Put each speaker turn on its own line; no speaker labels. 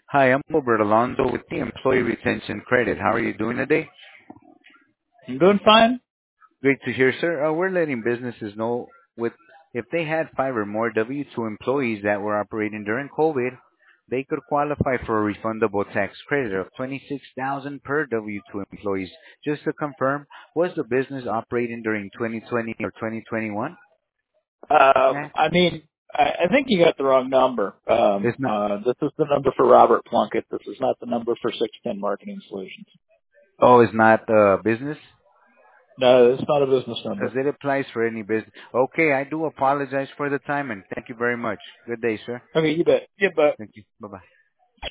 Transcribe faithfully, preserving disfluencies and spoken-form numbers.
Hi, I'm Robert Alonso with the Employee Retention Credit. How are you doing today?
I'm doing fine.
Great to hear, sir. Uh, we're letting businesses know with if they had five or more W two employees that were operating during COVID, they could qualify for a refundable tax credit of twenty-six thousand per W two employees. Just to confirm, was the business operating during twenty twenty or twenty twenty-one?
Um,
Nah,
I mean, I, I think you got the wrong number. Um,
it's not.
uh, this is the number for Robert Plunkett. This is not the number for six ten Marketing Solutions.
Oh, it's not uh, business?
No, it's not a business
Because
number.
it applies for any business. Okay, I do apologize for the time and thank you very much. Good day, sir.
Okay, you bet. You bet.
Thank you. Bye-bye.